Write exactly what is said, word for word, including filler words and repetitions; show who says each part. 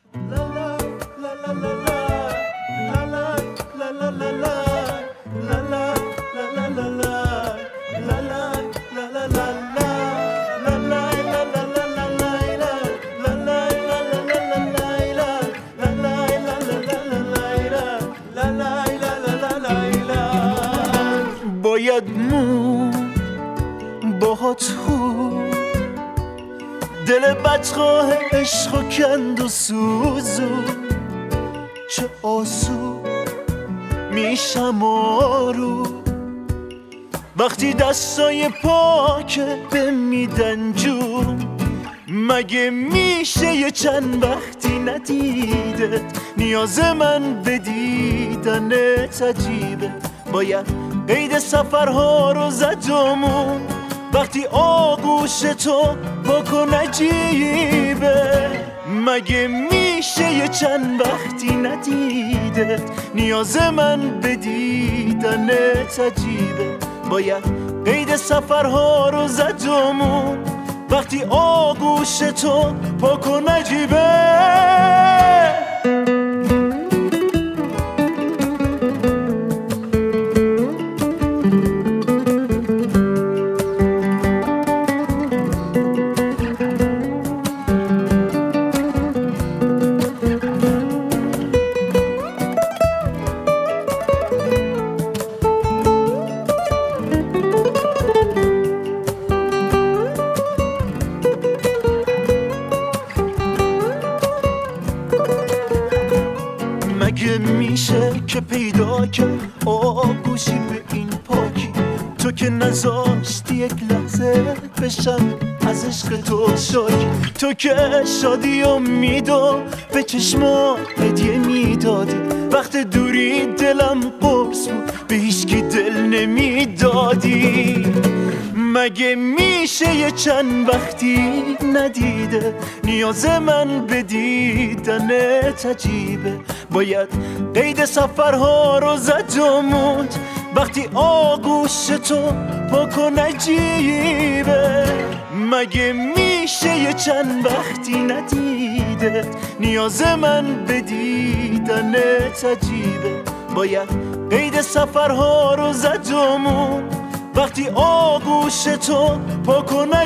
Speaker 1: باید مون باهات خو دل بدخواه عشق و کند و سوزو چه آسو میشم آرو وقتی دستای پاکه بمیدن جون مگه میشه یه چند وقتی ندیدت نیاز من به دیدنت عجیبه باید قید سفرها رو زدمون وقتی آغوش تو پاک و نجیبه مگه میشه یه چند وقتی ندیدت نیاز من به دیدنت عجیبه باید قید سفرها رو زدمون وقتی آغوش تو پاک و نجیبه مگه میشه که پیدا کرد آغوشی به این پاکی تو که نذاشتی یک لحظه بشم از عشق تو شاکی تو که شادی و میدو به چشمات هدیه میدادی وقت دوری دلم قرص بود به هیچکی دل نمیدادی مگه میشه یه چند وقتی ندیده نیاز من به دیدنت عجیبه باید قید سفرها رو زدمون وقتی آغوش تو پاک و نجیبه مگه میشه یه چند وقتی ندیده نیاز من به دیدنت عجیبه باید قید سفرها رو زدمون وقتی آغوش تو پاک و